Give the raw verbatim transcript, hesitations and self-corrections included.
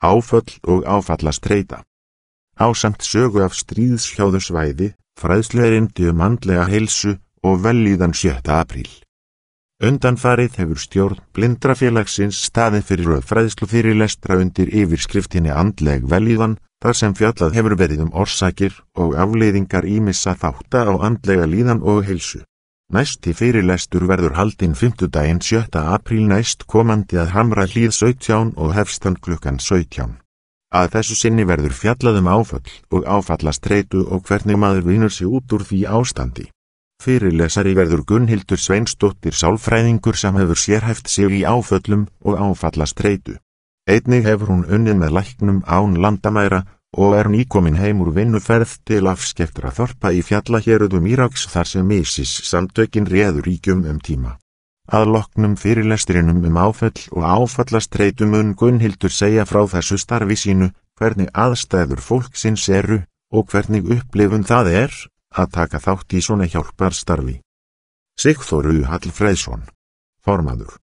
áföll og áfallastreita. Ásamt sögu af stríðshrjáðu svæði, fræðsluerindi um andlega heilsu og vellíðan sjötta apríl. Undanfarið hefur stjórn Blindrafélagsins staðið fyrir röð fræðslufyrirlestra undir yfirskriftinni andleg vellíðan, þar sem fjallað hefur verið um orsakir og afleiðingar ýmissa þátta á andlega líðan og heilsu. Næsti fyrirlestur verður haldinn fimmtudaginn sjötta apríl næst komandi að Hamrahlíð sautján og hefst hann klukkan sautján. Að þessu sinni verður fjallað um áföll og áfallastreitu og hvernig maður vinnur sig út úr því ástandi. Fyrirlesari verður Gunnhildur Sveinsdóttir sálfræðingur sem hefur sérhæft sig í áföllum og áfallastreitu. Einnig hefur hún unnið með læknum án landamæra og er nýkomin heim úr vinnuferð til afskekktra þorpa í fjallahéruðum Íraks þar sem ISIS samtökin réðu ríkjum um tíma. Að loknum fyrirlestrinum um áföll og áfallastreitu mun Gunnhildur segja frá þessu starfi sínu, hvernig aðstæður fólksins eru og hvernig upplifun það er að taka þátt í svona hjálparstarfi. Sigþór U. Hallfreðsson, formaður.